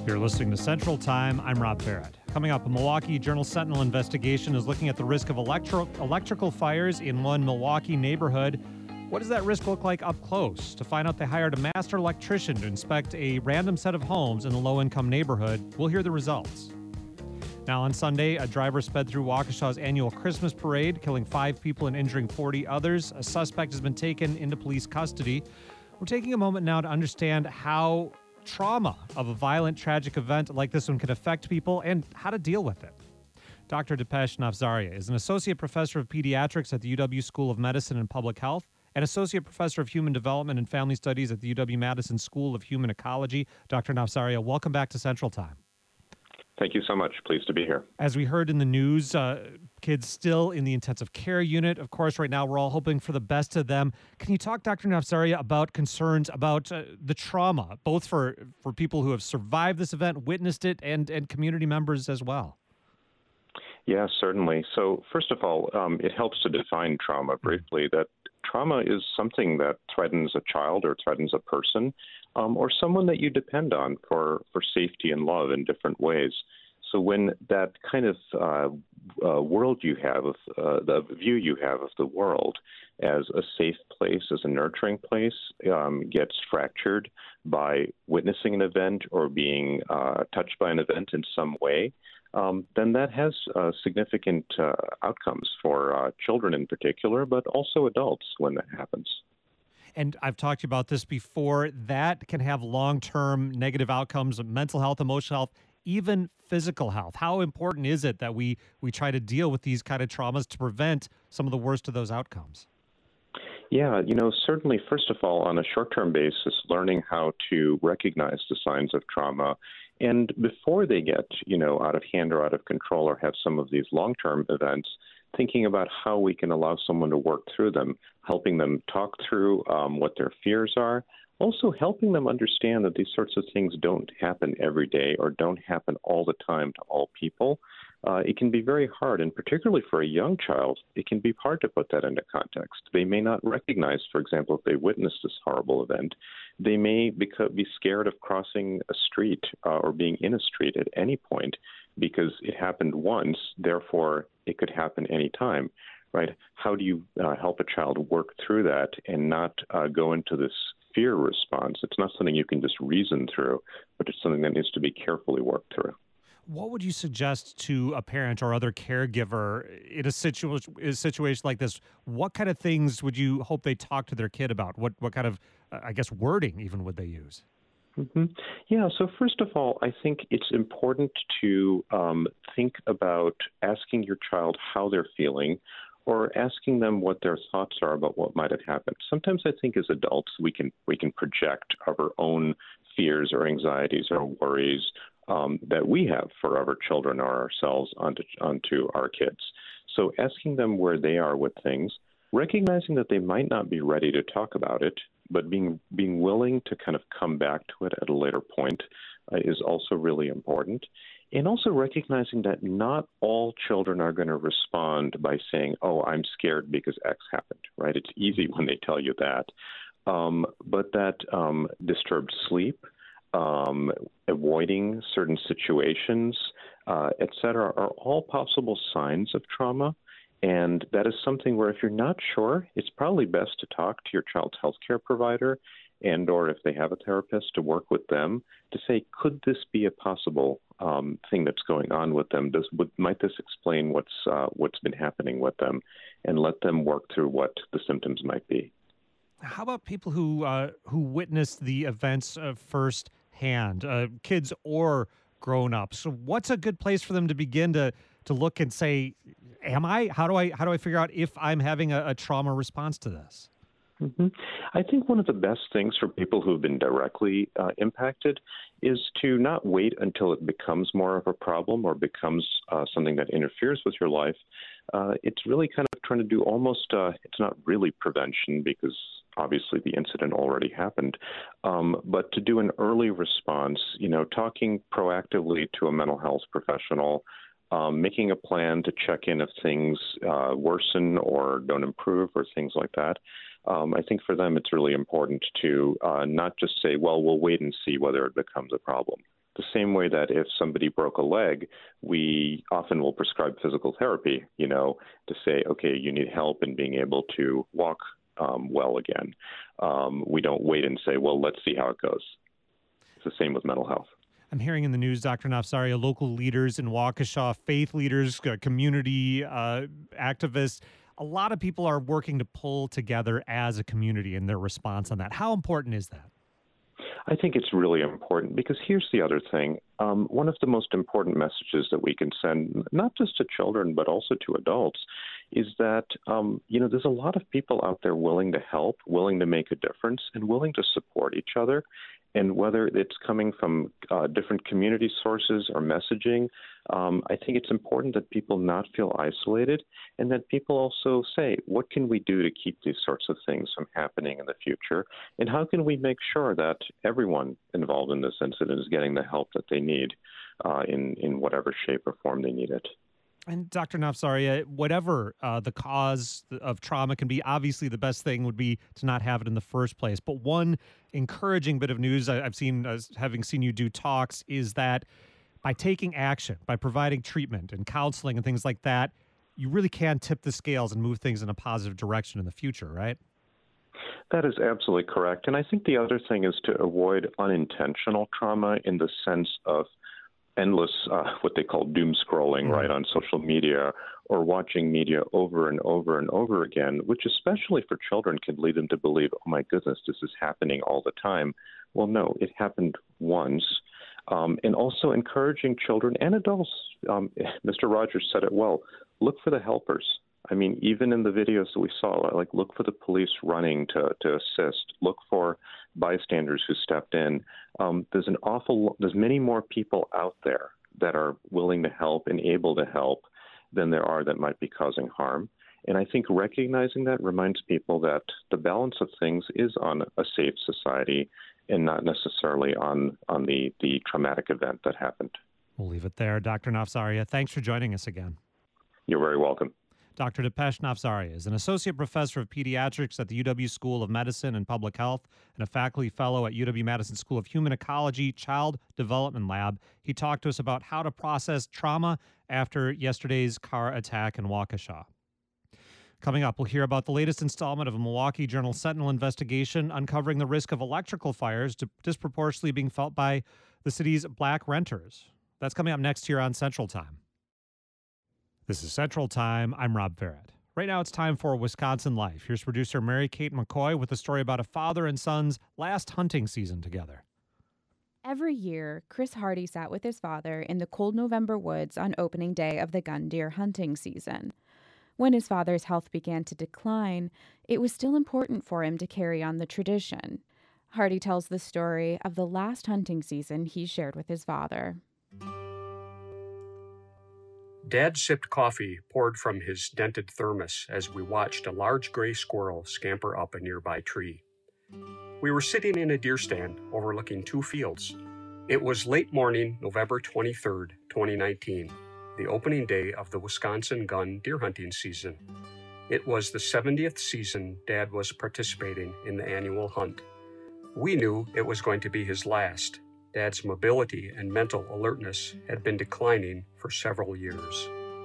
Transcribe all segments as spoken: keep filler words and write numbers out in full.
You're listening to Central Time. I'm Rob Barrett. Coming up, a Milwaukee Journal-Sentinel investigation is looking at the risk of electro- electrical fires in one Milwaukee neighborhood. What does that risk look like up close? To find out, they hired a master electrician to inspect a random set of homes in the low-income neighborhood. We'll hear the results. Now, on Sunday, a driver sped through Waukesha's annual Christmas parade, killing five people and injuring forty others. A suspect has been taken into police custody. We're taking a moment now to understand how trauma of a violent, tragic event like this one can affect people and how to deal with it. Doctor Dipesh Navzaria is an associate professor of pediatrics at the U W School of Medicine and Public Health and associate professor of human development and family studies at the U W-Madison School of Human Ecology. Doctor Navzaria, welcome back to Central Time. Thank you so much. Pleased to be here. As we heard in the news, uh, kids still in the intensive care unit. Of course, right now we're all hoping for the best of them. Can you talk, Doctor Navzaria, about concerns about uh, the trauma, both for, for people who have survived this event, witnessed it, and, and community members as well? Yeah, certainly. So first of all, um, it helps to define trauma briefly, that trauma is something that threatens a child or threatens a person um, or someone that you depend on for, for safety and love in different ways. So when that kind of uh, uh, world you have, of, uh, the view you have of the world as a safe place, as a nurturing place, um, gets fractured by witnessing an event or being uh, touched by an event in some way, um, then that has uh, significant uh, outcomes for uh, children in particular, but also adults when that happens. And I've talked to you about this before. That can have long-term negative outcomes of mental health, emotional health, even physical health. How important is it that we we try to deal with these kind of traumas to prevent some of the worst of those outcomes? Yeah, you know, certainly, first of all, on a short-term basis, learning how to recognize the signs of trauma. And before they get, you know, out of hand or out of control or have some of these long-term events, thinking about how we can allow someone to work through them, helping them talk through um, what their fears are, also helping them understand that these sorts of things don't happen every day or don't happen all the time to all people. Uh, it can be very hard, and particularly for a young child, it can be hard to put that into context. They may not recognize, for example, if they witness this horrible event, they may beca- be scared of crossing a street uh, or being in a street at any point because it happened once, therefore it could happen any time, right? How do you uh, help a child work through that and not uh, go into this fear response? It's not something you can just reason through, but it's something that needs to be carefully worked through. What would you suggest to a parent or other caregiver in a, situa- in a situation like this? What kind of things would you hope they talk to their kid about? What what kind of, uh, I guess, wording even would they use? Mm-hmm. Yeah, so first of all, I think it's important to um, think about asking your child how they're feeling or asking them what their thoughts are about what might have happened. Sometimes I think as adults we can we can project our own fears or anxieties or worries um, that we have for our children or ourselves onto, onto our kids. So asking them where they are with things, recognizing that they might not be ready to talk about it, but being being willing to kind of come back to it at a later point uh, is also really important. And also recognizing that not all children are going to respond by saying, oh, I'm scared because X happened, right? It's easy when they tell you that. Um, but that um, disturbed sleep, um, avoiding certain situations, uh, et cetera, are all possible signs of trauma. And that is something where if you're not sure, it's probably best to talk to your child's healthcare provider and or if they have a therapist, to work with them to say, could this be a possible um, thing that's going on with them? Does, would, might this explain what's uh, what's been happening with them, and let them work through what the symptoms might be. How about people who uh, who witnessed the events uh, firsthand, uh, kids or grown-ups? So what's a good place for them to begin to to look and say, am I? How do I how do I figure out if I'm having a, a trauma response to this? Mm-hmm. I think one of the best things for people who have been directly uh, impacted is to not wait until it becomes more of a problem or becomes uh, something that interferes with your life. Uh, it's really kind of trying to do almost, uh, it's not really prevention because obviously the incident already happened, um, but to do an early response, you know, talking proactively to a mental health professional, Um, making a plan to check in if things uh, worsen or don't improve or things like that. Um, I think for them it's really important to uh, not just say, well, we'll wait and see whether it becomes a problem, The same way that if somebody broke a leg, we often will prescribe physical therapy, you know, to say, okay, you need help in being able to walk um, well again. Um, we don't wait and say, well, let's see how it goes. It's the same with mental health. I'm hearing in the news, Doctor Nafsaria, local leaders in Waukesha, faith leaders, uh, community uh, activists, a lot of people are working to pull together as a community in their response on that. How important is that? I think it's really important because here's the other thing. Um, one of the most important messages that we can send, not just to children, but also to adults, is that, um, you know, there's a lot of people out there willing to help, willing to make a difference, and willing to support each other. And whether it's coming from uh, different community sources or messaging, um, I think it's important that people not feel isolated and that people also say, what can we do to keep these sorts of things from happening in the future? And how can we make sure that everyone involved in this incident is getting the help that they need uh, in, in whatever shape or form they need it? And Doctor Nafsaria, whatever uh, the cause of trauma can be, obviously the best thing would be to not have it in the first place. But one encouraging bit of news I, I've seen, uh, having seen you do talks, is that by taking action, by providing treatment and counseling and things like that, you really can tip the scales and move things in a positive direction in the future, right? That is absolutely correct. And I think the other thing is to avoid unintentional trauma in the sense of endless, uh, what they call doom scrolling, mm-hmm. right, on social media, or watching media over and over and over again, which especially for children can lead them to believe, oh my goodness, this is happening all the time. Well, no, it happened once. Um, and also encouraging children and adults, um, Mister Rogers said it well, look for the helpers. I mean, even in the videos that we saw, like look for the police running to, to assist, look for bystanders who stepped in. Um, there's an awful, there's many more people out there that are willing to help and able to help than there are that might be causing harm. And I think recognizing that reminds people that the balance of things is on a safe society and not necessarily on, on the, the traumatic event that happened. We'll leave it there. Doctor Nafsaria, thanks for joining us again. You're very welcome. Doctor Dipesh Nafsaria is an associate professor of pediatrics at the U W School of Medicine and Public Health and a faculty fellow at U W-Madison School of Human Ecology Child Development Lab. He talked to us about how to process trauma after yesterday's car attack in Waukesha. Coming up, we'll hear about the latest installment of a Milwaukee Journal-Sentinel investigation uncovering the risk of electrical fires disproportionately being felt by the city's black renters. That's coming up next here on Central Time. This is Central Time. I'm Rob Barrett. Right now it's time for Wisconsin Life. Here's producer Mary Kate McCoy with a story about a father and son's last hunting season together. Every year, Chris Hardy sat with his father in the cold November woods on opening day of the gun deer hunting season. When his father's health began to decline, it was still important for him to carry on the tradition. Hardy tells the story of the last hunting season he shared with his father. Dad sipped coffee poured from his dented thermos as we watched a large gray squirrel scamper up a nearby tree. We were sitting in a deer stand overlooking two fields. It was late morning, November twenty-third, twenty nineteen, the opening day of the Wisconsin gun deer hunting season. It was the seventieth season Dad was participating in the annual hunt. We knew it was going to be his last. Dad's mobility and mental alertness had been declining for several years.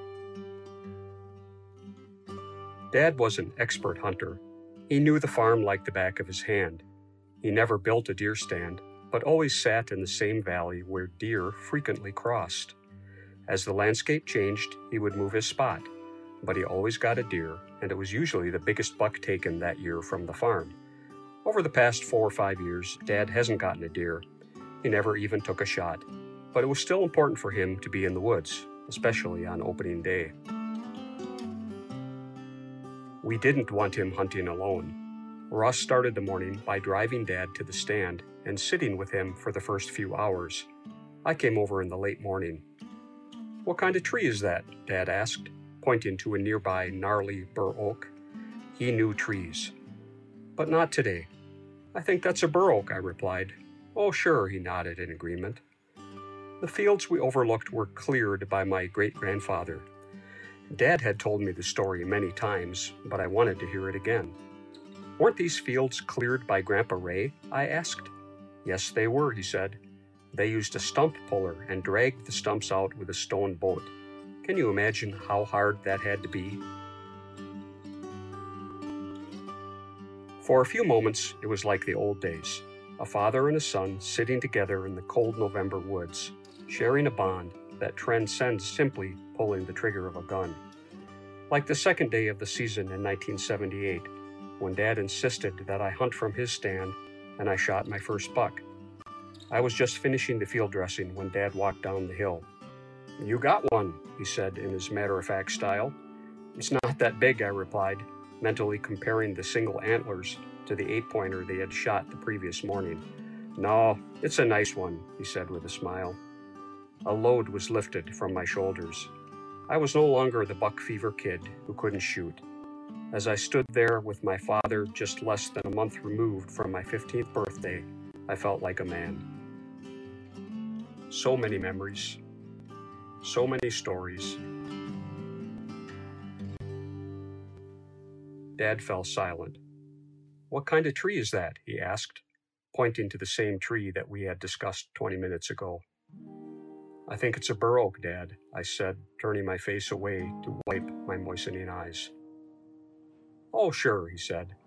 Dad was an expert hunter. He knew the farm like the back of his hand. He never built a deer stand, but always sat in the same valley where deer frequently crossed. As the landscape changed, he would move his spot, but he always got a deer, and it was usually the biggest buck taken that year from the farm. Over the past four or five years, Dad hasn't gotten a deer. He never even took a shot, but it was still important for him to be in the woods, especially on opening day. We didn't want him hunting alone. Russ started the morning by driving Dad to the stand and sitting with him for the first few hours. I came over in the late morning. "What kind of tree is that?" Dad asked, pointing to a nearby gnarly bur oak. He knew trees. "But not today." "I think that's a bur oak," I replied. "Oh, sure," he nodded in agreement. The fields we overlooked were cleared by my great-grandfather. Dad had told me the story many times, but I wanted to hear it again. "Weren't these fields cleared by Grandpa Ray?" I asked. "Yes, they were," he said. They used a stump puller and dragged the stumps out with a stone boat. Can you imagine how hard that had to be? For a few moments, it was like the old days. A father and a son sitting together in the cold November woods, sharing a bond that transcends simply pulling the trigger of a gun. Like the second day of the season in nineteen seventy-eight, when Dad insisted that I hunt from his stand and I shot my first buck. I was just finishing the field dressing when Dad walked down the hill. "You got one," he said in his matter-of-fact style. "It's not that big," I replied, mentally comparing the single antlers to the eight-pointer they had shot the previous morning. "No, it's a nice one," he said with a smile. A load was lifted from my shoulders. I was no longer the buck fever kid who couldn't shoot. As I stood there with my father just less than a month removed from my fifteenth birthday, I felt like a man. So many memories, so many stories. Dad fell silent. "What kind of tree is that?" he asked, pointing to the same tree that we had discussed twenty minutes ago. "I think it's a bur oak, Dad," I said, turning my face away to wipe my moistening eyes. "Oh, sure," he said.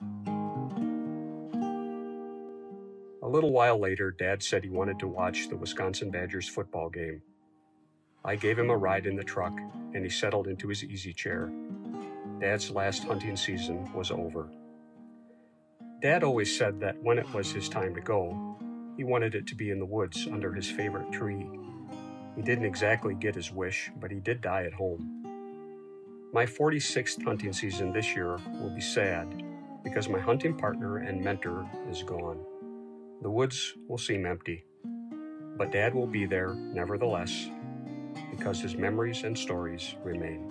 A little while later, Dad said he wanted to watch the Wisconsin Badgers football game. I gave him a ride in the truck, and he settled into his easy chair. Dad's last hunting season was over. Dad always said that when it was his time to go, he wanted it to be in the woods under his favorite tree. He didn't exactly get his wish, but he did die at home. My forty-sixth hunting season this year will be sad because my hunting partner and mentor is gone. The woods will seem empty, but Dad will be there nevertheless because his memories and stories remain.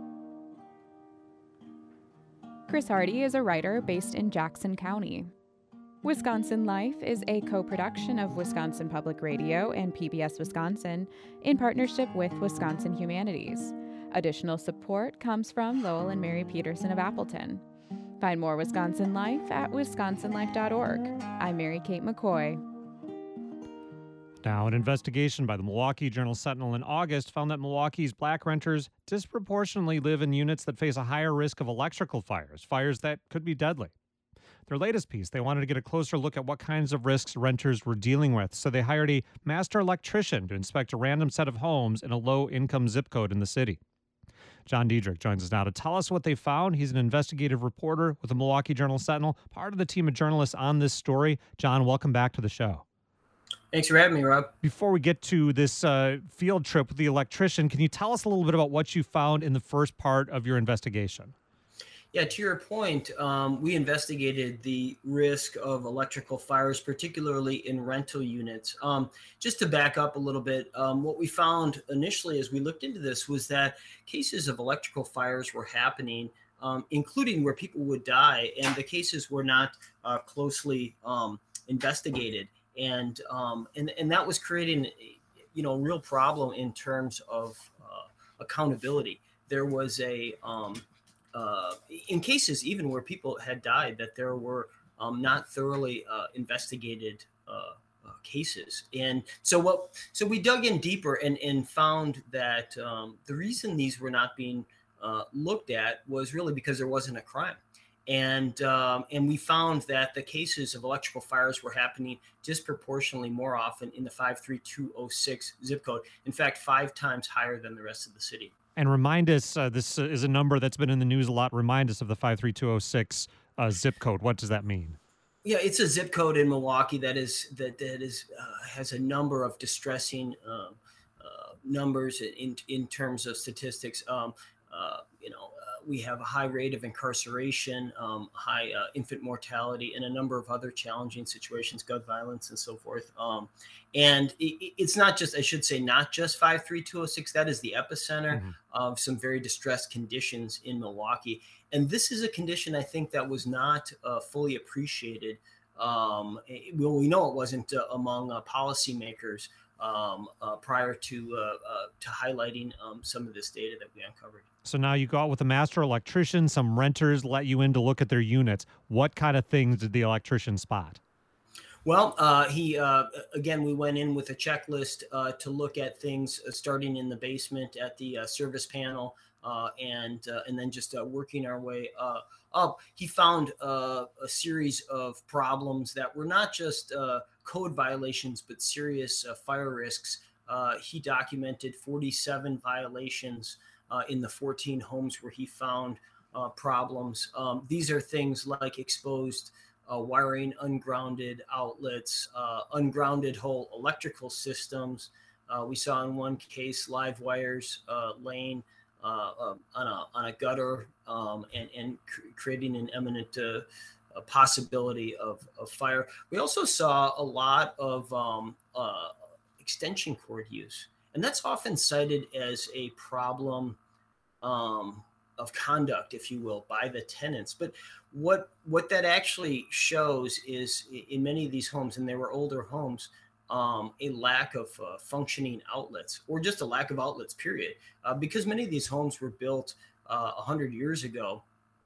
Chris Hardy is a writer based in Jackson County. Wisconsin Life is a co-production of Wisconsin Public Radio and P B S Wisconsin in partnership with Wisconsin Humanities. Additional support comes from Lowell and Mary Peterson of Appleton. Find more Wisconsin Life at wisconsin life dot org. I'm Mary Kate McCoy. Now, an investigation by the Milwaukee Journal-Sentinel in August found that Milwaukee's black renters disproportionately live in units that face a higher risk of electrical fires, fires that could be deadly. Their latest piece, they wanted to get a closer look at what kinds of risks renters were dealing with, so they hired a master electrician to inspect a random set of homes in a low-income zip code in the city. John Diedrich joins us now to tell us what they found. He's an investigative reporter with the Milwaukee Journal-Sentinel, part of the team of journalists on this story. John, welcome back to the show. Thanks for having me, Rob. Before we get to this uh, field trip with the electrician, can you tell us a little bit about what you found in the first part of your investigation? Yeah, to your point, um, we investigated the risk of electrical fires, particularly in rental units. Um, just to back up a little bit, um, what we found initially as we looked into this was that cases of electrical fires were happening, um, including where people would die, and the cases were not uh, closely um, investigated. And, um, and and that was creating, you know, a real problem in terms of uh, accountability. There was a, um, uh, in cases even where people had died, that there were um, not thoroughly uh, investigated uh, uh, cases. And so what? So we dug in deeper and, and found that um, the reason these were not being uh, looked at was really because there wasn't a crime. And um, and we found that the cases of electrical fires were happening disproportionately more often in the five three two oh six zip code. In fact, five times higher than the rest of the city. And remind us, uh, this uh, is a number that's been in the news a lot. Remind us of the five three two oh six uh, zip code. What does that mean? Yeah, it's a zip code in Milwaukee that is that that is uh, has a number of distressing uh, uh, numbers in in terms of statistics. Um, uh, you know. We have a high rate of incarceration, um, high uh, infant mortality, and a number of other challenging situations, gun violence and so forth. Um, and it, it's not just, I should say, not just five three two oh six. That is the epicenter mm-hmm. of some very distressed conditions in Milwaukee. And this is a condition, I think, that was not uh, fully appreciated. Um, it, well, we know it wasn't uh, among uh, policymakers um, uh, prior to, uh, uh, to highlighting um, some of this data that we uncovered. So now you go out with a master electrician, some renters let you in to look at their units. What kind of things did the electrician spot? Well, uh, he uh, again, we went in with a checklist uh, to look at things uh, starting in the basement at the uh, service panel, uh, and uh, and then just uh, working our way uh, up. He found uh, a series of problems that were not just uh, code violations, but serious uh, fire risks. Uh, he documented forty-seven violations uh, in the fourteen homes where he found uh, problems. Um, these are things like exposed Uh, wiring, ungrounded outlets, uh, ungrounded whole electrical systems. Uh, we saw in one case live wires uh, laying uh, uh, on a on a gutter um, and and cr- creating an imminent uh, a possibility of, of fire. We also saw a lot of um, uh, extension cord use, and that's often cited as a problem um, of conduct, if you will, by the tenants. But what what that actually shows is, in many of these homes, and they were older homes, um, a lack of uh, functioning outlets, or just a lack of outlets, period. Uh, because many of these homes were built uh, one hundred years ago.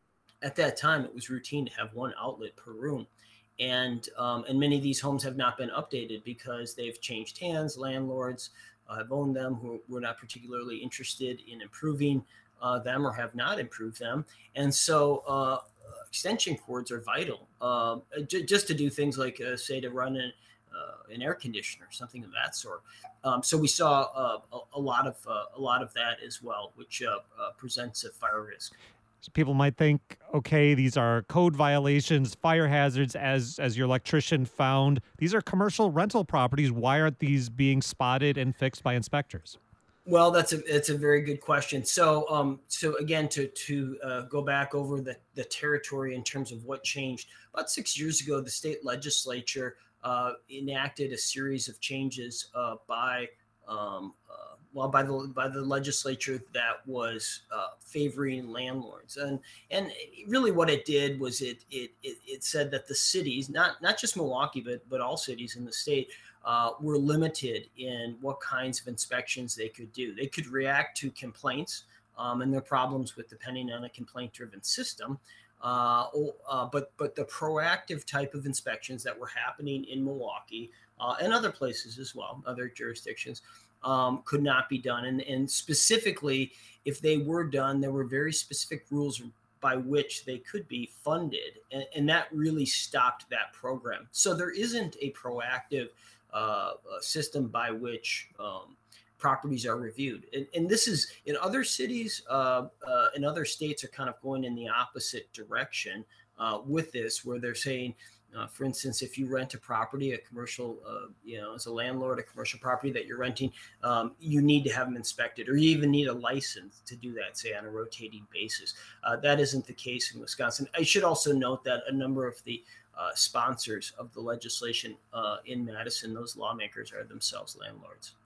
At that time, it was routine to have one outlet per room. And um, and many of these homes have not been updated because they've changed hands. Landlords uh, have owned them who were not particularly interested in improving uh, them or have not improved them. And so uh, extension cords are vital uh, j- just to do things like, uh, say, to run an, uh, an air conditioner, something of that sort. Um, so we saw uh, a, a lot of uh, a lot of that as well, which uh, uh, presents a fire risk. People might think, okay, these are code violations, fire hazards, as as your electrician found. These are commercial rental properties. Why aren't these being spotted and fixed by inspectors? Well, that's a it's a very good question. So, um, so again, to to uh, go back over the the territory in terms of what changed, about six years ago, the state legislature uh, enacted a series of changes uh, by um, uh, well by the by the legislature that was uh, favoring landlords, and and really what it did was it it it, it said that the cities, not not just Milwaukee, but but all cities in the state, Uh, were limited in what kinds of inspections they could do. They could react to complaints um, and their problems with depending on a complaint-driven system. Uh, or, uh, but but the proactive type of inspections that were happening in Milwaukee uh, and other places as well, other jurisdictions, um, could not be done. And, and specifically, if they were done, there were very specific rules by which they could be funded. And, and that really stopped that program. So there isn't a proactive Uh, a system by which um, properties are reviewed. And, and this is in other cities, uh, uh, in other states are kind of going in the opposite direction uh, with this, where they're saying, uh, for instance, if you rent a property, a commercial, uh, you know, as a landlord, a commercial property that you're renting, um, you need to have them inspected, or you even need a license to do that, say on a rotating basis. Uh, that isn't the case in Wisconsin. I should also note that a number of the Uh, sponsors of the legislation uh, in Madison, those lawmakers are themselves landlords.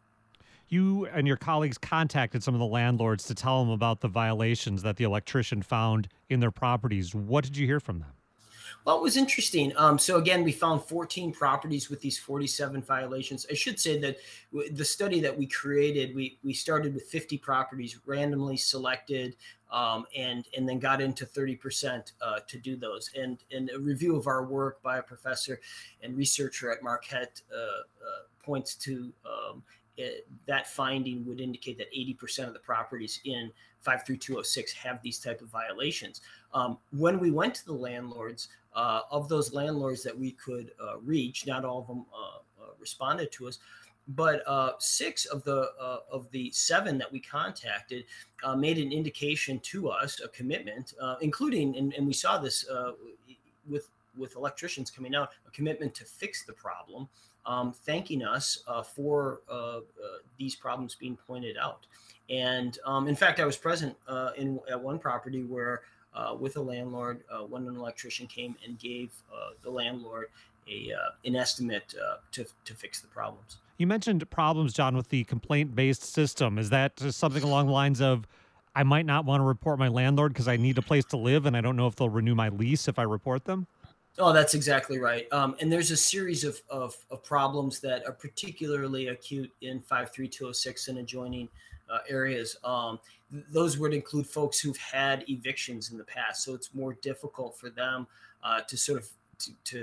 You and your colleagues contacted some of the landlords to tell them about the violations that the electrician found in their properties. What did you hear from them? Well, it was interesting. Um, so again, we found fourteen properties with these forty-seven violations. I should say that w- the study that we created, we we started with fifty properties, randomly selected, um, and and then got into thirty percent uh, to do those. And and a review of our work by a professor and researcher at Marquette uh, uh, points to um, it, that finding would indicate that eighty percent of the properties in five three two oh six have these type of violations. Um, when we went to the landlords, uh, of those landlords that we could uh, reach, not all of them uh, uh, responded to us, but uh, six of the uh, of the seven that we contacted uh, made an indication to us, a commitment, uh, including, and, and we saw this uh, with with electricians coming out, a commitment to fix the problem, um, thanking us uh, for uh, uh, these problems being pointed out. And um, in fact, I was present uh, in at one property where, uh, with a landlord, uh, when an electrician came and gave uh, the landlord a uh, an estimate uh, to to fix the problems. You mentioned problems, John, with the complaint-based system. Is that just something along the lines of, I might not want to report my landlord because I need a place to live and I don't know if they'll renew my lease if I report them? Oh, that's exactly right. Um, and there's a series of, of, of problems that are particularly acute in five three two oh six and adjoining uh, areas. Um, th- those would include folks who've had evictions in the past. So it's more difficult for them uh, to sort of to, to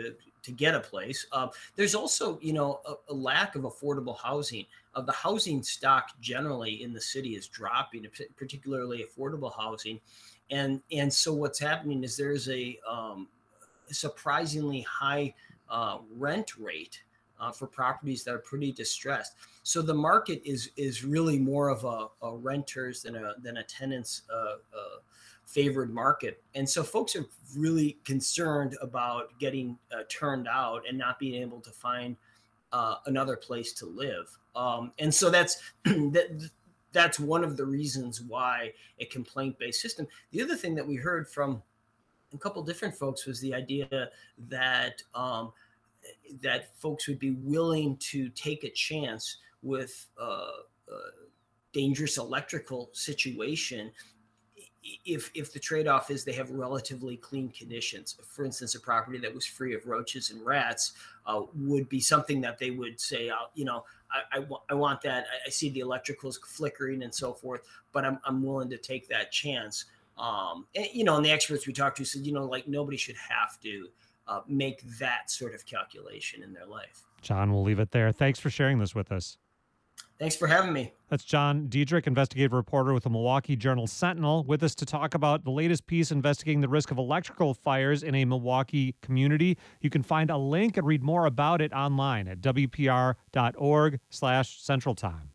to get a place. Uh, there's also, you know, a, a lack of affordable housing. Uh, the housing stock generally in the city is dropping, particularly affordable housing. And, and so what's happening is there's a um, surprisingly high uh, rent rate uh, for properties that are pretty distressed. So the market is is really more of a, a renters than a than a tenants uh, uh, favored market. And so folks are really concerned about getting uh, turned out and not being able to find uh, another place to live. Um, and so that's that. That's one of the reasons why a complaint-based system. The other thing that we heard from a couple different folks was the idea that um, that folks would be willing to take a chance with uh, a dangerous electrical situation if if the trade-off is they have relatively clean conditions. For instance, a property that was free of roaches and rats uh, would be something that they would say, uh, you know, I, I, I want that. I, I see the electricals flickering and so forth, but I'm I'm willing to take that chance. Um, and, you know, and the experts we talked to said, you know, like nobody should have to uh, make that sort of calculation in their life. John, we'll leave it there. Thanks for sharing this with us. Thanks for having me. That's John Diedrich, investigative reporter with the Milwaukee Journal-Sentinel, with us to talk about the latest piece investigating the risk of electrical fires in a Milwaukee community. You can find a link and read more about it online at W P R dot org slash Central Time.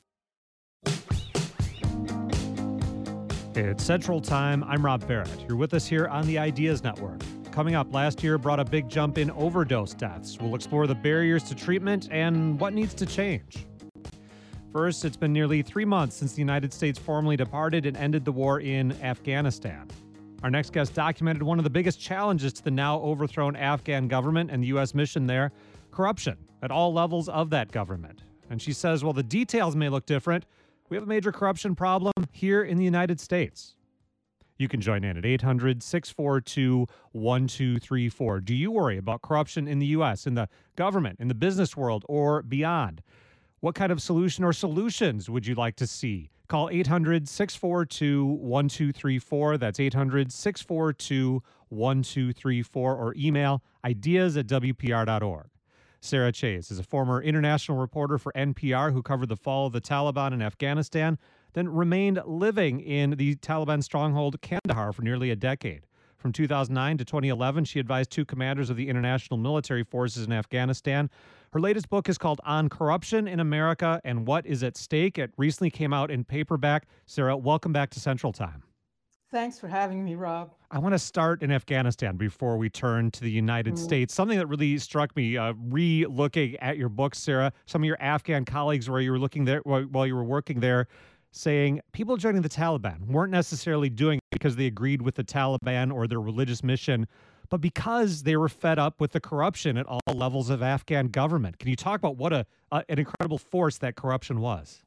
It's Central Time. I'm Rob Barrett. You're with us here on the Ideas Network. Coming up, last year brought a big jump in overdose deaths. We'll explore the barriers to treatment and what needs to change. First, it's been nearly three months since the United States formally departed and ended the war in Afghanistan. Our next guest documented one of the biggest challenges to the now overthrown Afghan government and the U S mission there, corruption at all levels of that government. And she says, while the details may look different, we have a major corruption problem here in the United States. You can join in at eight hundred, six four two, one two three four. Do you worry about corruption in the U S, in the government, in the business world, or beyond? What kind of solution or solutions would you like to see? Call eight hundred, six four two, one two three four. That's eight hundred, six four two, one two three four, or email ideas at W P R dot org. Sarah Chase is a former international reporter for N P R who covered the fall of the Taliban in Afghanistan, then remained living in the Taliban stronghold Kandahar for nearly a decade. From two thousand nine to twenty eleven, she advised two commanders of the international military forces in Afghanistan. Her latest book is called On Corruption in America and What is at Stake. It recently came out in paperback. Sarah, welcome back to Central Time. Thanks for having me, Rob. I want to start in Afghanistan before we turn to the United mm-hmm. States. Something that really struck me, uh, re-looking at your book, Sarah, some of your Afghan colleagues where you were looking there while you were working there, saying people joining the Taliban weren't necessarily doing it because they agreed with the Taliban or their religious mission, but because they were fed up with the corruption at all levels of Afghan government. Can you talk about what a, a an incredible force that corruption was?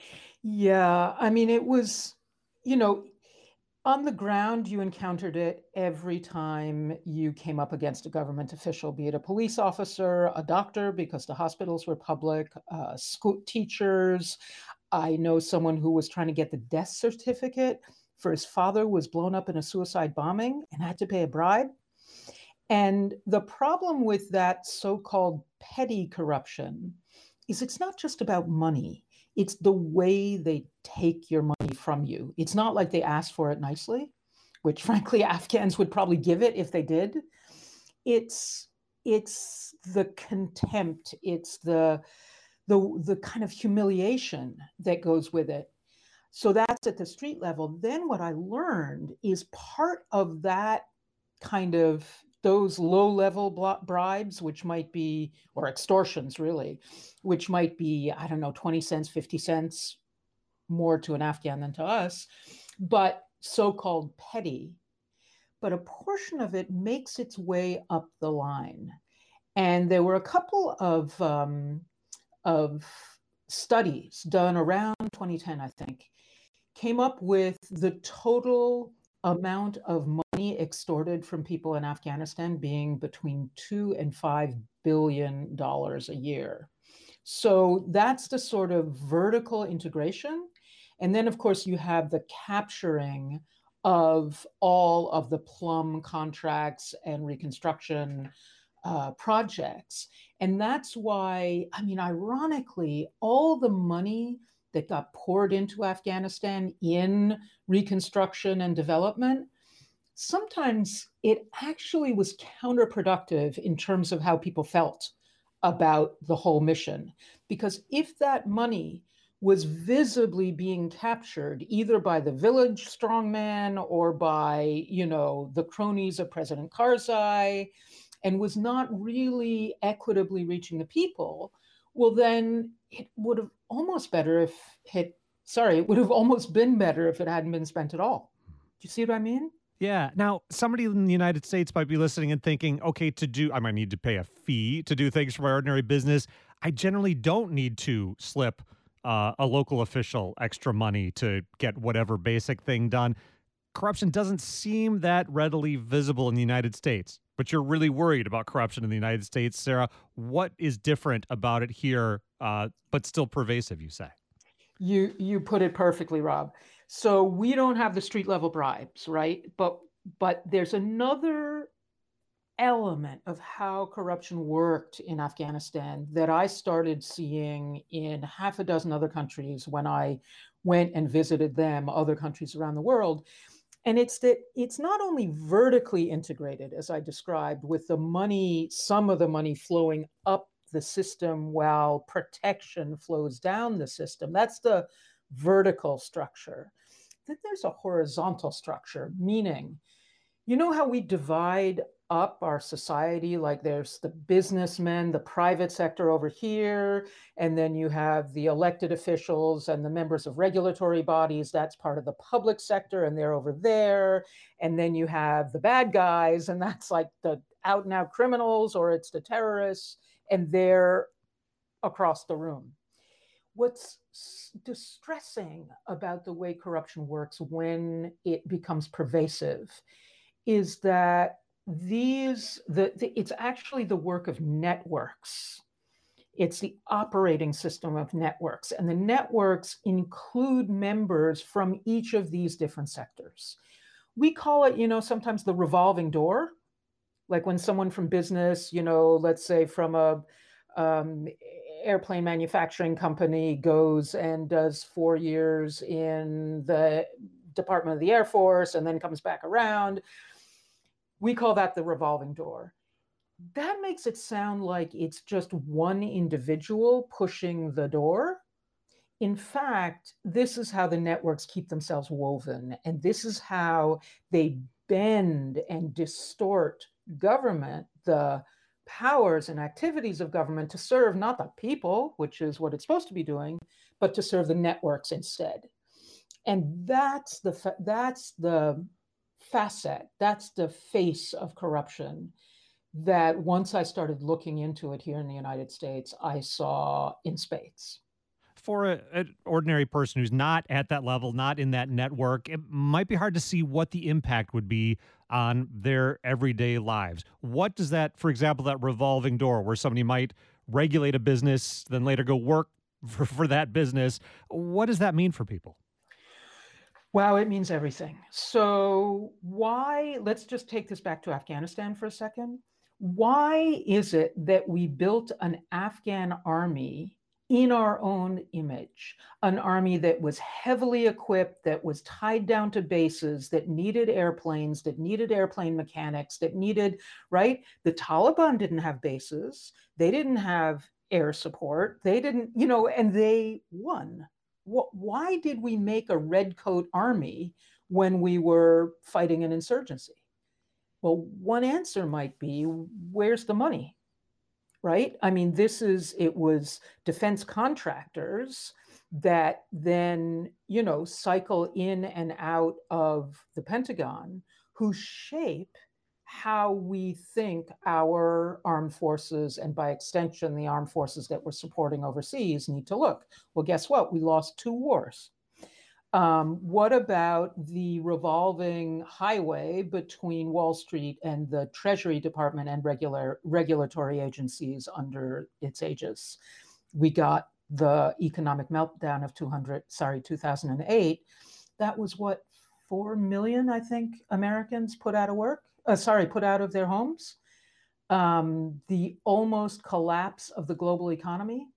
Yeah, I mean, it was, you know, on the ground, you encountered it every time you came up against a government official, be it a police officer, a doctor, because the hospitals were public, uh, school teachers. I know someone who was trying to get the death certificate for his father was blown up in a suicide bombing and had to pay a bribe. And the problem with that so-called petty corruption is it's not just about money. It's the way they take your money from you. It's not like they ask for it nicely, which frankly, Afghans would probably give it if they did. It's, it's the contempt. It's the, the, the kind of humiliation that goes with it. So that's at the street level. Then what I learned is part of that kind of those low-level bribes, which might be, or extortions really, which might be, I don't know, twenty cents, fifty cents more to an Afghan than to us, but so-called petty. But a portion of it makes its way up the line. And there were a couple of, um, of studies done around twenty ten, I think, came up with the total amount of money extorted from people in Afghanistan being between two and five billion dollars a year. So that's the sort of vertical integration. And then, of course, you have the capturing of all of the plum contracts and reconstruction uh, projects. And that's why, I mean, ironically, all the money that got poured into Afghanistan in reconstruction and development, sometimes it actually was counterproductive in terms of how people felt about the whole mission. Because if that money was visibly being captured either by the village strongman or by, you know, the cronies of President Karzai, and was not really equitably reaching the people, well, then it would have almost better if it, sorry, it would have almost been better if it hadn't been spent at all. Do you see what I mean? Yeah. Now, somebody in the United States might be listening and thinking, okay, to do, I might need to pay a fee to do things for my ordinary business. I generally don't need to slip uh, a local official extra money to get whatever basic thing done. Corruption doesn't seem that readily visible in the United States, but you're really worried about corruption in the United States. Sarah, what is different about it here, uh, but still pervasive, you say? You you put it perfectly, Rob. So we don't have the street level bribes, right? But but there's another element of how corruption worked in Afghanistan that I started seeing in half a dozen other countries when I went and visited them, other countries around the world. And it's that it's not only vertically integrated, as I described, with the money, some of the money flowing up the system while protection flows down the system. That's the vertical structure. Then there's a horizontal structure, meaning, you know how we divide up our society? Like there's the businessmen, the private sector over here, and then you have the elected officials and the members of regulatory bodies. That's part of the public sector, and they're over there. And then you have the bad guys, and that's like the out and out criminals, or it's the terrorists, and they're across the room. What's distressing about the way corruption works when it becomes pervasive is that these, the, the, it's actually the work of networks. It's the operating system of networks. And the networks include members from each of these different sectors. We call it, you know, sometimes the revolving door. Like when someone from business, you know, let's say from a um, airplane manufacturing company goes and does four years in the Department of the Air Force and then comes back around. We call that the revolving door. That makes it sound like it's just one individual pushing the door. In fact, this is how the networks keep themselves woven, and this is how they bend and distort government, the powers and activities of government, to serve not the people, which is what it's supposed to be doing, but to serve the networks instead. And that's the fa- that's the facet, that's the face of corruption that once I started looking into it here in the United States, I saw in spades. For a, an ordinary person who's not at that level, not in that network, it might be hard to see what the impact would be on their everyday lives. What does that, for example, that revolving door where somebody might regulate a business, then later go work for, for that business, what does that mean for people? Wow, it means everything. So why, let's just take this back to Afghanistan for a second. Why is it that we built an Afghan army in our own image, an army that was heavily equipped, that was tied down to bases, that needed airplanes, that needed airplane mechanics, that needed, right? The Taliban didn't have bases. They didn't have air support. They didn't, you know, and they won. What, why did we make a redcoat army when we were fighting an insurgency? Well, one answer might be, where's the money? Right? I mean, this is, it was defense contractors that then, you know, cycle in and out of the Pentagon who shape how we think our armed forces, and by extension, the armed forces that we're supporting overseas, need to look. Well, guess what? We lost two wars. Um, what about the revolving highway between Wall Street and the Treasury Department and regular regulatory agencies under its aegis? We got the economic meltdown of two hundred, sorry, two thousand eight. That was what, four million, I think, Americans put out of work, uh, sorry, put out of their homes. Um, the almost collapse of the global economy?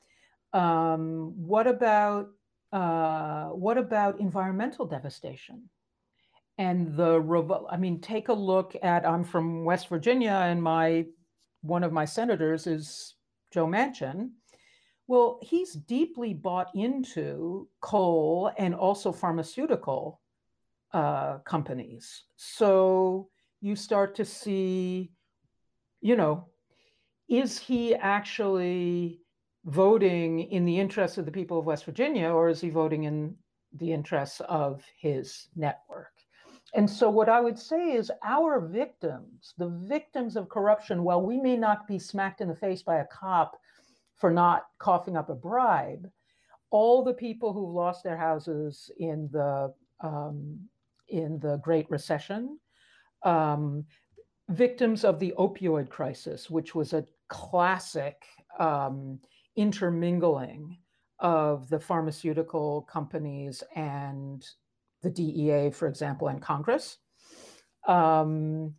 Um, what about uh, what about environmental devastation? And the revo- I mean, take a look at. I'm from West Virginia, and my one of my senators is Joe Manchin. Well, he's deeply bought into coal and also pharmaceutical uh, companies. So you start to see, you know, is he actually voting in the interests of the people of West Virginia, or is he voting in the interests of his network? And so what I would say is our victims, the victims of corruption, while we may not be smacked in the face by a cop for not coughing up a bribe, all the people who've lost their houses in the um, in the Great Recession, um, victims of the opioid crisis, which was a classic um, intermingling of the pharmaceutical companies and the D E A, for example, and Congress. Um,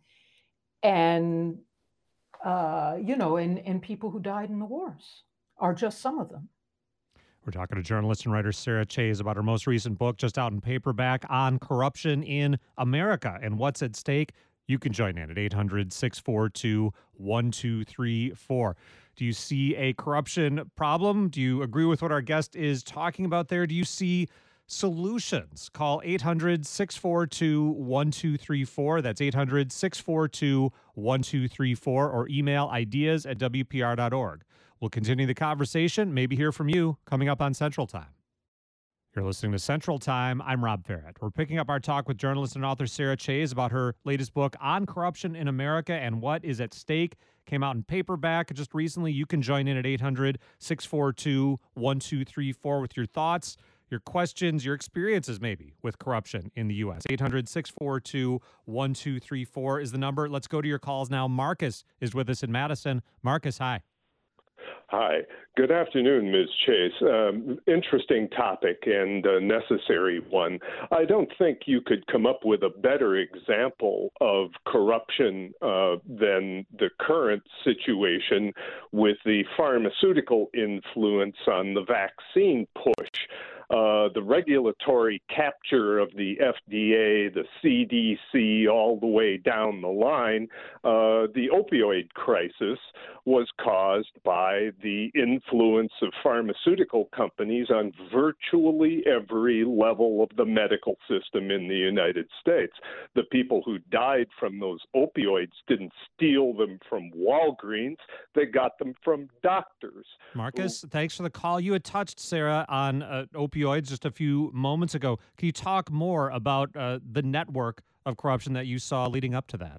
and, uh, you know, and, and people who died in the wars are just some of them. We're talking to journalist and writer Sarah Chayes about her most recent book, just out in paperback, on corruption in America and what's at stake. You can join in at eight hundred, six four two, one two three four. Do you see a corruption problem? Do you agree with what our guest is talking about there? Do you see solutions? Call eight hundred, six four two, one two three four. That's eight hundred, six four two, one two three four, or email ideas at W P R dot org. We'll continue the conversation, maybe hear from you, coming up on Central Time. You're listening to Central Time. I'm Rob Ferret. We're picking up our talk with journalist and author Sarah Chayes about her latest book on corruption in America and what is at stake. Came out in paperback just recently. You can join in at eight hundred, six four two, one two three four with your thoughts, your questions, your experiences maybe with corruption in the U S. eight hundred, six four two, one two three four is the number. Let's go to your calls now. Marcus is with us in Madison. Marcus, hi. Hi. Good afternoon, Miz Chayes. Um, interesting topic and a necessary one. I don't think you could come up with a better example of corruption uh, than the current situation with the pharmaceutical influence on the vaccine push. Uh, the regulatory capture of the F D A, the C D C, all the way down the line, uh, the opioid crisis was caused by the influence of pharmaceutical companies on virtually every level of the medical system in the United States. The people who died from those opioids didn't steal them from Walgreens, they got them from doctors. Marcus, who, thanks for the call. You had touched, Sarah, on uh, opioids just a few moments ago. Can you talk more about uh, the network of corruption that you saw leading up to that?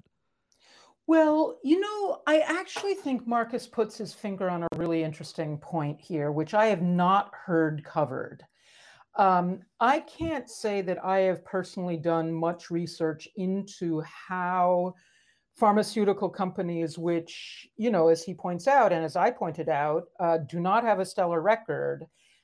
Well, you know, I actually think Marcus puts his finger on a really interesting point here, which I have not heard covered. Um, I can't say that I have personally done much research into how pharmaceutical companies, which, you know, as he points out, and as I pointed out, uh, do not have a stellar record,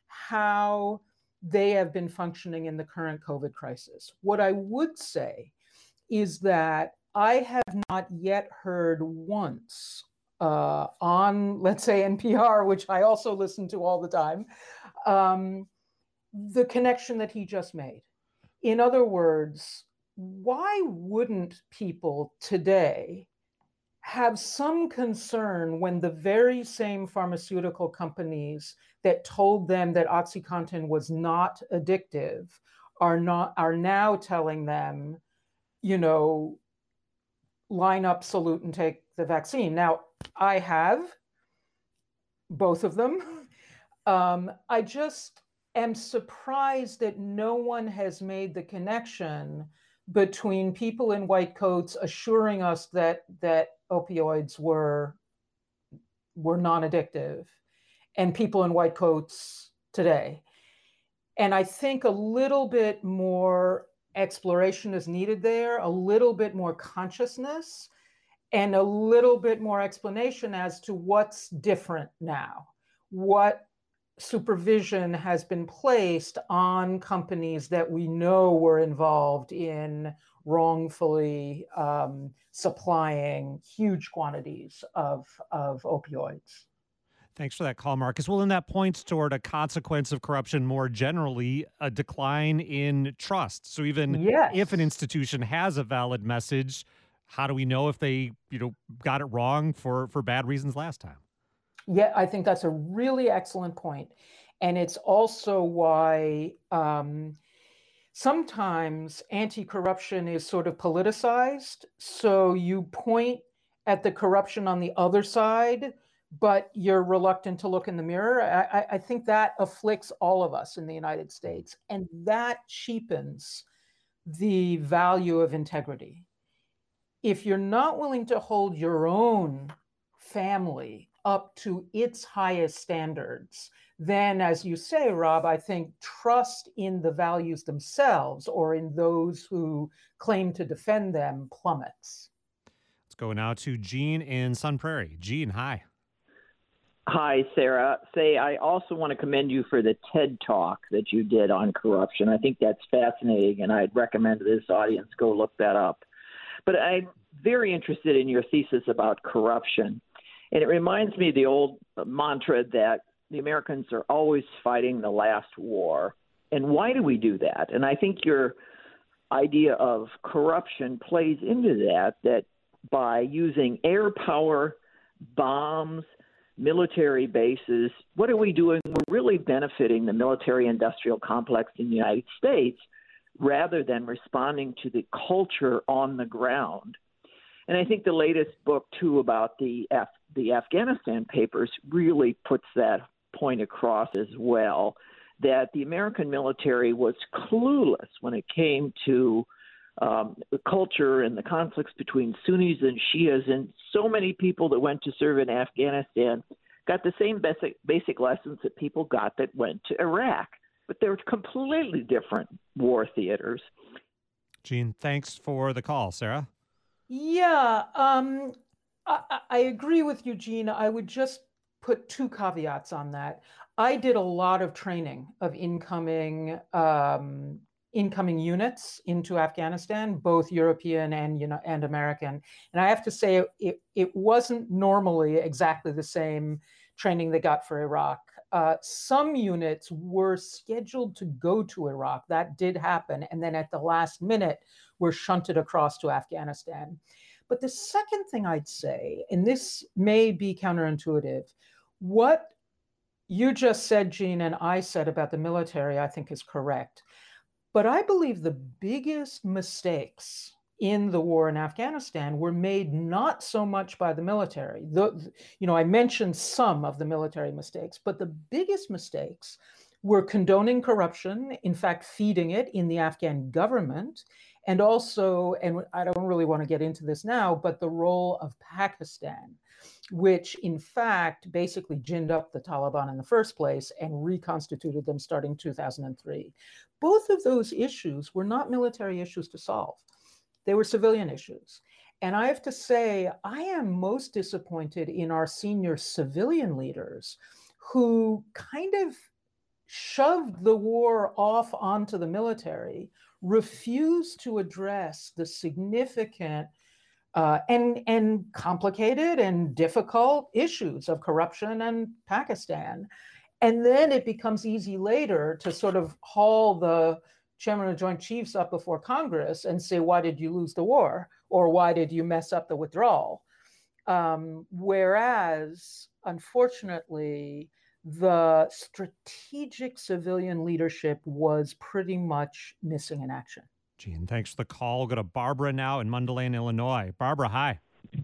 how they have been functioning in the current COVID crisis. What I would say is that I have not yet heard once uh, on, let's say, N P R, which I also listen to all the time, um, the connection that he just made. In other words, why wouldn't people today have some concern when the very same pharmaceutical companies that told them that OxyContin was not addictive are not are now telling them, you know, line up, salute, and take the vaccine? Now, I have both of them. Um, I just am surprised that no one has made the connection between people in white coats assuring us that that opioids were were non-addictive and people in white coats today. And I think a little bit more exploration is needed there, a little bit more consciousness, and a little bit more explanation as to what's different now. What supervision has been placed on companies that we know were involved in wrongfully um, supplying huge quantities of, of opioids. Thanks for that call, Marcus. Well, then that points toward a consequence of corruption more generally, a decline in trust. So even Yes. if an institution has a valid message, how do we know if they, you know, got it wrong for, for bad reasons last time? Yeah, I think that's a really excellent point. And it's also why um, sometimes anti-corruption is sort of politicized. So you point at the corruption on the other side, but you're reluctant to look in the mirror. I, I think that afflicts all of us in the United States, and that cheapens the value of integrity. If you're not willing to hold your own family up to its highest standards, then, as you say, Rob, I think trust in the values themselves or in those who claim to defend them plummets. Let's go now to Gene in Sun Prairie. Gene, hi. Hi, Sarah. Say, I also want to commend you for the TED Talk that you did on corruption. I think that's fascinating, and I'd recommend to this audience go look that up. But I'm very interested in your thesis about corruption. And it reminds me of the old mantra that the Americans are always fighting the last war. And why do we do that? And I think your idea of corruption plays into that, that by using air power, bombs, military bases, what are we doing? We're really benefiting the military-industrial complex in the United States rather than responding to the culture on the ground. And I think the latest book, too, about the Af- the Afghanistan papers really puts that point across as well, that the American military was clueless when it came to um, the culture and the conflicts between Sunnis and Shias. And so many people that went to serve in Afghanistan got the same basic, basic lessons that people got that went to Iraq. But they're completely different war theaters. Gene, thanks for the call. Sarah? Yeah, um, I, I agree with you, Gene. I would just put two caveats on that. I did a lot of training of incoming um, incoming units into Afghanistan, both European and you know and American. And I have to say, it it wasn't normally exactly the same training they got for Iraq. Uh, some units were scheduled to go to Iraq. That did happen, and then at the last minute were shunted across to Afghanistan. But the second thing I'd say, and this may be counterintuitive, what you just said, Gene, and I said about the military, I think is correct. But I believe the biggest mistakes in the war in Afghanistan were made not so much by the military. The, you know, I mentioned some of the military mistakes, but the biggest mistakes were condoning corruption, in fact, feeding it in the Afghan government, and also, and I don't really want to get into this now, but the role of Pakistan, which in fact basically ginned up the Taliban in the first place and reconstituted them starting two thousand three. Both of those issues were not military issues to solve. They were civilian issues. And I have to say, I am most disappointed in our senior civilian leaders who kind of shoved the war off onto the military, refused to address the significant uh, and, and complicated and difficult issues of corruption in Pakistan. And then it becomes easy later to sort of haul the chairman of the Joint Chiefs up before Congress and say, why did you lose the war? Or why did you mess up the withdrawal? Um, whereas, unfortunately, the strategic civilian leadership was pretty much missing in action. Gene, thanks for the call. We'll go to Barbara now in Mundelein, Illinois. Barbara, hi.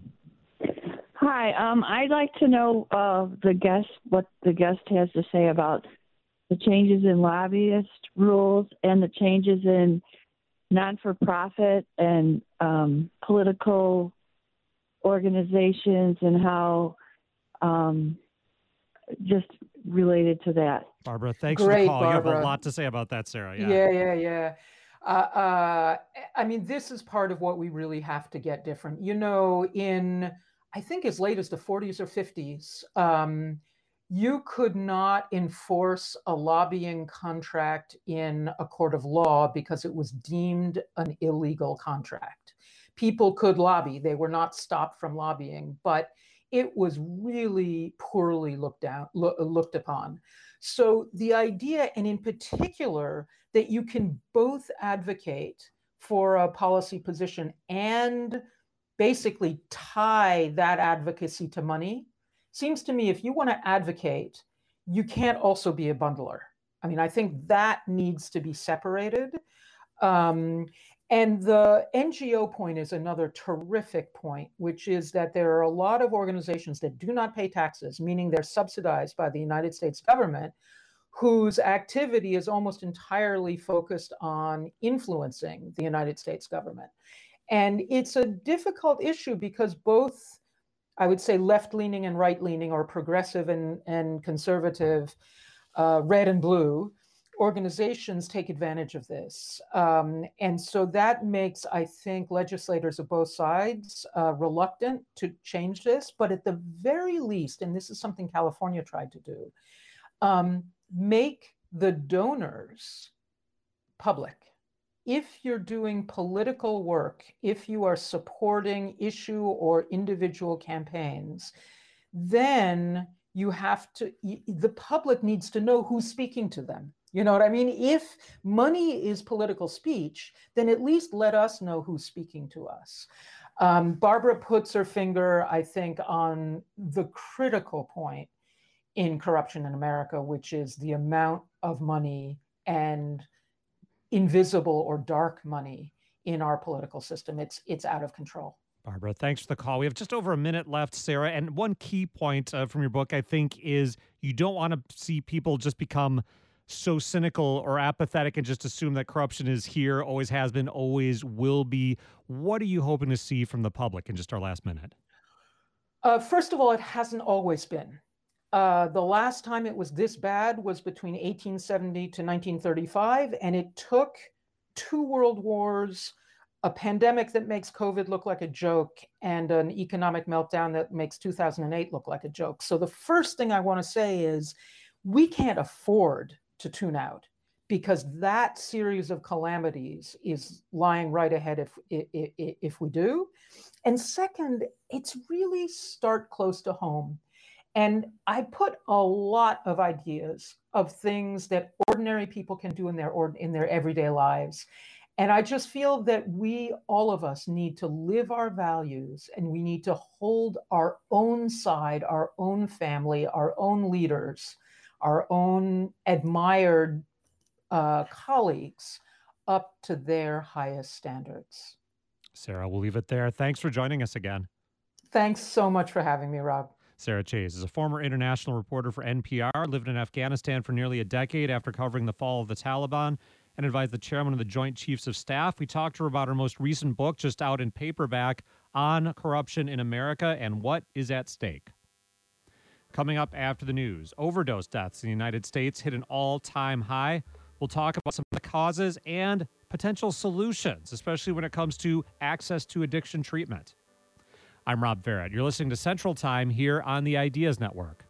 Hi. Um, I'd like to know uh, the guest, what the guest has to say about the changes in lobbyist rules and the changes in non-for-profit and um, political organizations and how um, just related to that. Barbara, thanks Great, for the call. Barbara. You have a lot to say about that, Sarah. Yeah, Yeah, yeah, yeah. Uh, uh, I mean, this is part of what we really have to get different. You know, in, I think as late as the forties or fifties, um, you could not enforce a lobbying contract in a court of law because it was deemed an illegal contract. People could lobby, they were not stopped from lobbying, but it was really poorly looked down, lo- looked upon. So the idea, and in particular, that you can both advocate for a policy position and basically tie that advocacy to money, seems to me if you want to advocate, you can't also be a bundler. I mean, I think that needs to be separated. Um, and the N G O point is another terrific point, which is that there are a lot of organizations that do not pay taxes, meaning they're subsidized by the United States government, whose activity is almost entirely focused on influencing the United States government. And it's a difficult issue because both, I would say, left-leaning and right-leaning, or progressive and, and conservative, uh, red and blue, organizations take advantage of this. Um, and so that makes, I think, legislators of both sides uh, reluctant to change this. But at the very least, and this is something California tried to do, um, make the donors public. If you're doing political work, if you are supporting issue or individual campaigns, then you have to, the public needs to know who's speaking to them. You know what I mean? If money is political speech, then at least let us know who's speaking to us. Um, Barbara puts her finger, I think, on the critical point in corruption in America, which is the amount of money and invisible or dark money in our political system. It's it's out of control. Barbara, thanks for the call. We have just over a minute left, Sarah. And one key point uh, from your book, I think, is you don't want to see people just become so cynical or apathetic and just assume that corruption is here, always has been, always will be. What are you hoping to see from the public in just our last minute? Uh, first of all, it hasn't always been. Uh, the last time it was this bad was between eighteen seventy to nineteen thirty-five, and it took two world wars, a pandemic that makes COVID look like a joke, and an economic meltdown that makes two thousand eight look like a joke. So the first thing I want to say is we can't afford to tune out, because that series of calamities is lying right ahead if, if, if we do. And second, it's really start close to home. And I put a lot of ideas of things that ordinary people can do in their or, in their everyday lives. And I just feel that we, all of us, need to live our values, and we need to hold our own side, our own family, our own leaders, our own admired uh, colleagues up to their highest standards. Sarah, we'll leave it there. Thanks for joining us again. Thanks so much for having me, Rob. Sarah Chayes is a former international reporter for N P R, lived in Afghanistan for nearly a decade after covering the fall of the Taliban, and advised the chairman of the Joint Chiefs of Staff. We talked to her about her most recent book, just out in paperback, on corruption in America and what is at stake. Coming up after the news, overdose deaths in the United States hit an all-time high. We'll talk about some of the causes and potential solutions, especially when it comes to access to addiction treatment. I'm Rob Barrett. You're listening to Central Time here on the Ideas Network.